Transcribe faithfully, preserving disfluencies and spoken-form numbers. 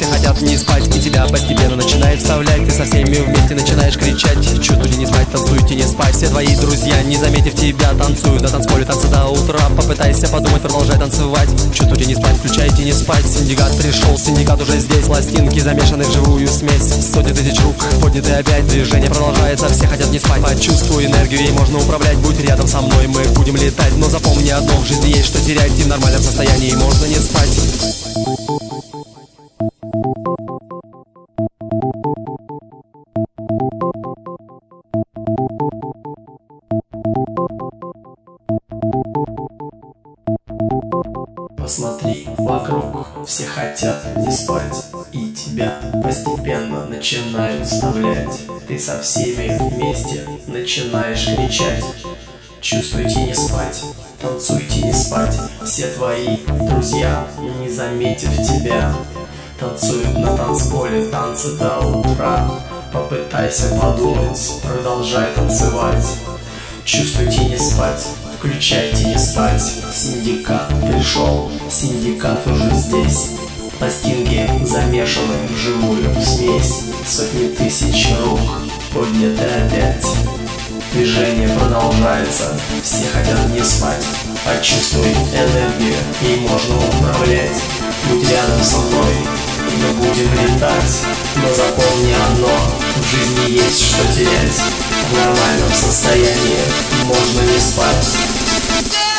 все хотят не спать, и тебя постепенно начинает вставлять. Ты со всеми вместе начинаешь кричать: чувствуйте не спать, танцуйте не спать. Все твои друзья, не заметив тебя, танцуют на танцполе танцы до утра. Попытайся подумать, продолжай танцевать. Чувствуйте не спать, включайте не спать. Синдикат пришел, синдикат уже здесь. Пластинки замешаны в живую смесь. Сотни тысяч рук подняты опять. Движение продолжается, все хотят не спать. Почувствуй энергию, ей можно управлять. Будь рядом со мной, мы будем летать. Но запомни одно, в жизни есть что терять. И в нормальном состоянии можно не спать. Посмотри вокруг, все хотят не спать, и тебя постепенно начинают вставлять. Ты со всеми вместе начинаешь кричать: чувствуйте не спать, танцуйте не спать. Все твои друзья, не заметив тебя, танцуют на танцполе танцы до утра. Попытайся подумать, продолжай танцевать. Чувствуйте не спать, включайте не спать. Синдикат пришел, синдикат уже здесь. Пластинки замешаны в живую смесь. Сотни тысяч рук подняты опять. Движение продолжается, все хотят не спать. Почувствуй энергию, ей можно управлять. Будь рядом со мной, мы будем летать. Но запомни одно, в жизни есть что терять. В нормальном состоянии можно не спать.